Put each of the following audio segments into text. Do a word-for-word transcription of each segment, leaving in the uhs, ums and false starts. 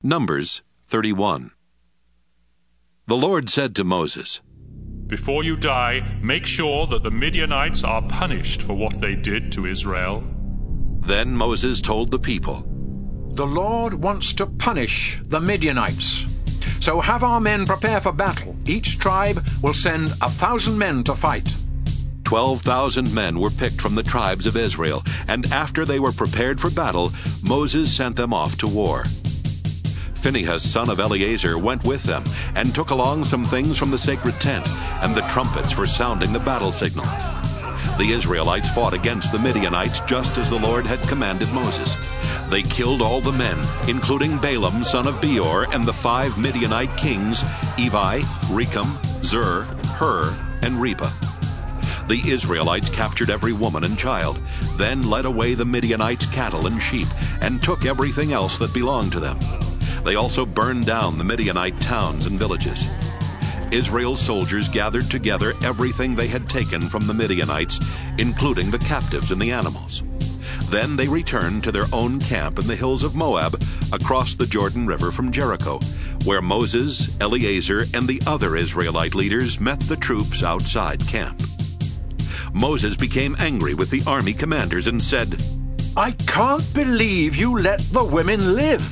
Numbers thirty-one. The Lord said to Moses, Before you die, make sure that the Midianites are punished for what they did to Israel. Then Moses told the people, The Lord wants to punish the Midianites. So have our men prepare for battle. Each tribe will send a thousand men to fight. Twelve thousand men were picked from the tribes of Israel, and after they were prepared for battle, Moses sent them off to war. Phinehas, son of Eleazar, went with them, and took along some things from the sacred tent, and the trumpets for sounding the battle signal. The Israelites fought against the Midianites just as the Lord had commanded Moses. They killed all the men, including Balaam, son of Beor, and the five Midianite kings, Evi, Rechem, Zur, Hur, and Reba. The Israelites captured every woman and child, then led away the Midianites' cattle and sheep, and took everything else that belonged to them. They also burned down the Midianite towns and villages. Israel's soldiers gathered together everything they had taken from the Midianites, including the captives and the animals. Then they returned to their own camp in the hills of Moab, across the Jordan River from Jericho, where Moses, Eleazar, and the other Israelite leaders met the troops outside camp. Moses became angry with the army commanders and said, I can't believe you let the women live.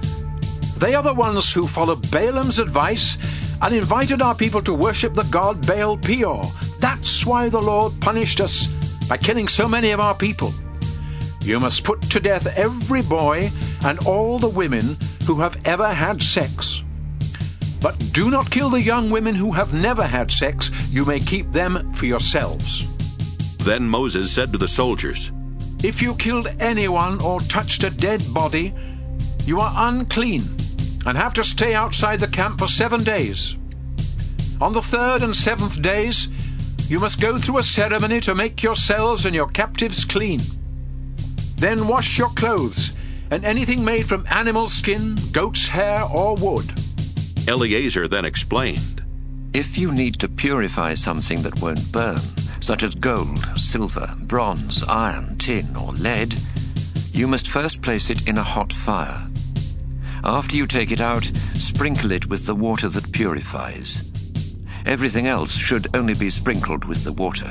They are the ones who followed Balaam's advice and invited our people to worship the god Baal Peor. That's why the Lord punished us by killing so many of our people. You must put to death every boy and all the women who have ever had sex. But do not kill the young women who have never had sex. You may keep them for yourselves. Then Moses said to the soldiers, If you killed anyone or touched a dead body, you are unclean and have to stay outside the camp for seven days. On the third and seventh days, you must go through a ceremony to make yourselves and your captives clean. Then wash your clothes and anything made from animal skin, goat's hair, or wood. Eleazar then explained, If you need to purify something that won't burn, such as gold, silver, bronze, iron, tin, or lead, you must first place it in a hot fire. After you take it out, sprinkle it with the water that purifies. Everything else should only be sprinkled with the water.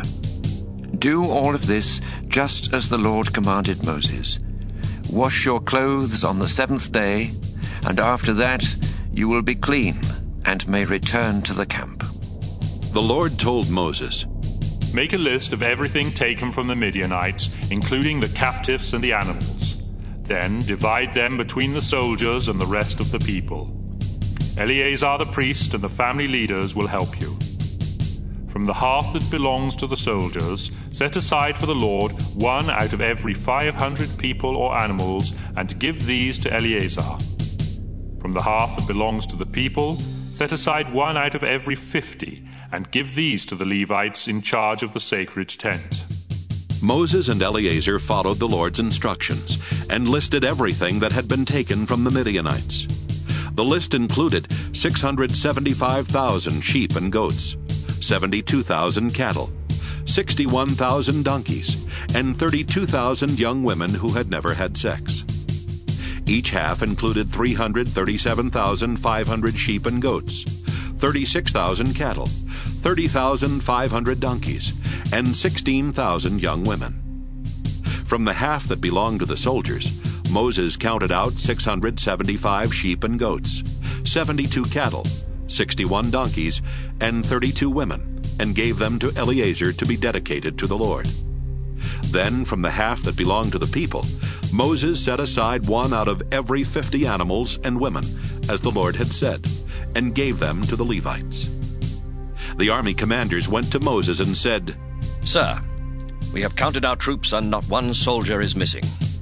Do all of this just as the Lord commanded Moses. Wash your clothes on the seventh day, and after that you will be clean and may return to the camp. The Lord told Moses, Make a list of everything taken from the Midianites, including the captives and the animals. Then divide them between the soldiers and the rest of the people. Eleazar the priest and the family leaders will help you. From the half that belongs to the soldiers, set aside for the Lord one out of every five hundred people or animals, and give these to Eleazar. From the half that belongs to the people, set aside one out of every fifty, and give these to the Levites in charge of the sacred tent. Moses and Eleazar followed the Lord's instructions and listed everything that had been taken from the Midianites. The list included six hundred seventy-five thousand sheep and goats, seventy-two thousand cattle, sixty-one thousand donkeys, and thirty-two thousand young women who had never had sex. Each half included three hundred thirty-seven thousand five hundred sheep and goats, thirty-six thousand cattle, thirty thousand five hundred donkeys, and sixteen thousand young women. From the half that belonged to the soldiers, Moses counted out six hundred seventy-five sheep and goats, seventy-two cattle, sixty-one donkeys, and thirty-two women, and gave them to Eleazar to be dedicated to the Lord. Then from the half that belonged to the people, Moses set aside one out of every fifty animals and women, as the Lord had said, and gave them to the Levites. The army commanders went to Moses and said, Sir, we have counted our troops and not one soldier is missing.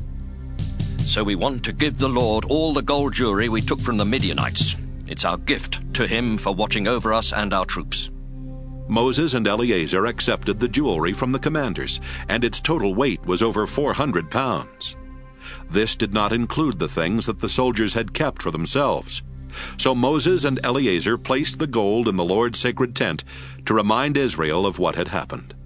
So we want to give the Lord all the gold jewelry we took from the Midianites. It's our gift to him for watching over us and our troops. Moses and Eleazar accepted the jewelry from the commanders, and its total weight was over four hundred pounds. This did not include the things that the soldiers had kept for themselves. So Moses and Eleazar placed the gold in the Lord's sacred tent to remind Israel of what had happened.